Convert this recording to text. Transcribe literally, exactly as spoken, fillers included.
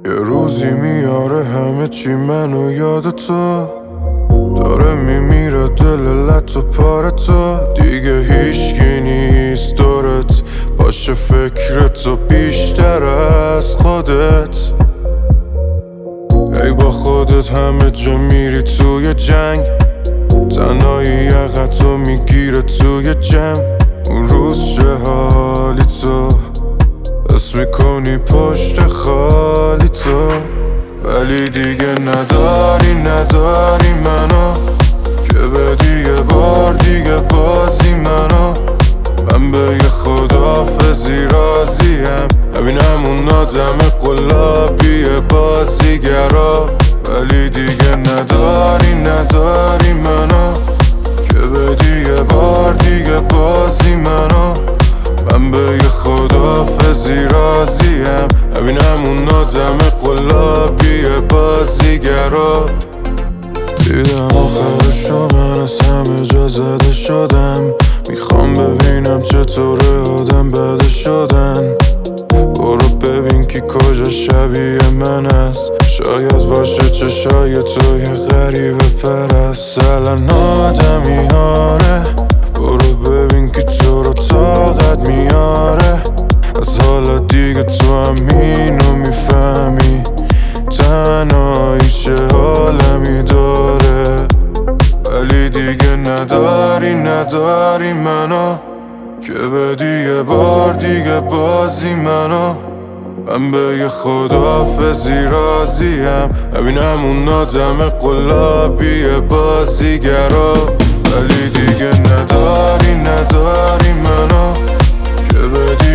یه روزی میاره همه چی منو یاد تو داره میمیره دل لط و پاره تو دیگه هیچکی نیست دورت باشه فکرتو بیشتر از خودت ای با خودت همه جا میری توی جنگ تنهایی یقتو میگیره توی جمع اون روز چه حالی تو حس میکنی پشت خالی تو ولی دیگه نداری نداری منو که بدی یه بار دیگه بازی منو من به یه خدافزی راضیم همین همون آدم قلابی بازیگرا ولی دیگه نداری نداری منو که بدی یه بار دیگه بازی منو من به یه خدافزی راضیم همین همون آدم قلابی بازیگرا دیدم آخرشو من از همه جا زده شدم میخوام ببینم چطوره آدم بده شدن برو ببین کی کجا شبیه من است شاید باشه چشای تو یه غریبه پرست الان آدمیاره برو ببین کی تو رو طاقت میاره از حالا دیگه تو همینو میفهمی تنهایی چه حالمی داره ولی دیگه نداری نداری منو که بدی یه بار دیگه بازی منو من به یه خدافزی راضیم همین همون آدم قلابی بازیگرا ولی دیگه نداری نداری منو که بدی